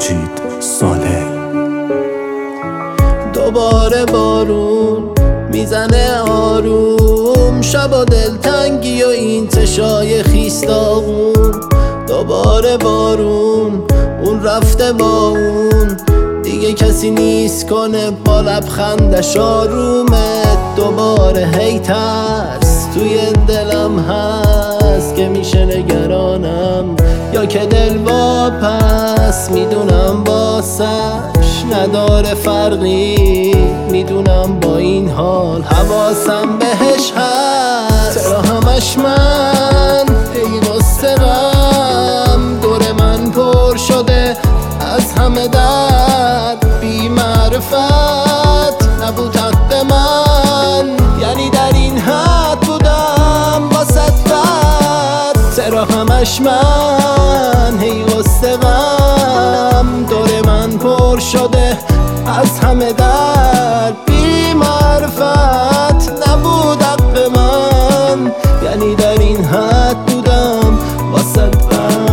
مجید صالح. دوباره بارون میزنه آروم، شب و دلتنگی و این چشای خیستاغون. دوباره بارون، اون رفته با اون، دیگه کسی نیست کنه با لبخندش آرومه. دوباره هی ترس توی دلم هست که میشه نگرانم یا که دل واپس. میدونم باسش نداره فرقی، میدونم با این حال حواسم بهش هست. چرا همش من ای قصه غم، دور من پر شده از همه درد. بی معرفت نبود حق من، یعنی در این حد بودم واسه بد. چرا همش من هی قصه غم، دور من پر شده از همه درد. بی معرفت نبود حق من، یعنی در این حد بودم واسه بد.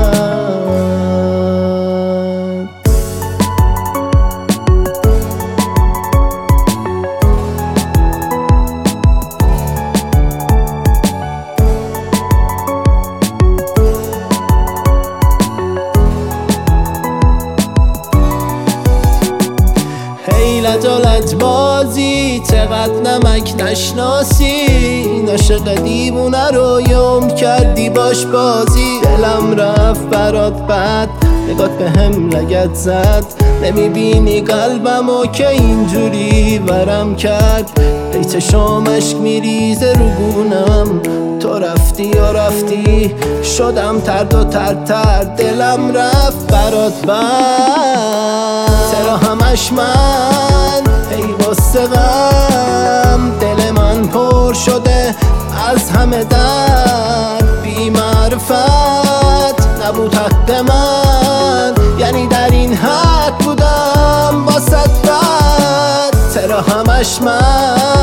لج بازی چقدر نمک نشناسی، عاشق دیوونه رو یوم کردی باش بازی. دلم رفت برات بد، نگات به هم لگت زد، نمیبینی قلبمو که اینجوری ورم کرد. ای چشام اشک میریزه رو گونم، تو رفتی یا رفتی شدم ترد و ترتر. دلم رفت برات بد، چرا همش من ای قصه غم، دل من پر شده از همه درد. بی معرفت نبود حق من، یعنی در این حد بودم واسه بد. چرا همش من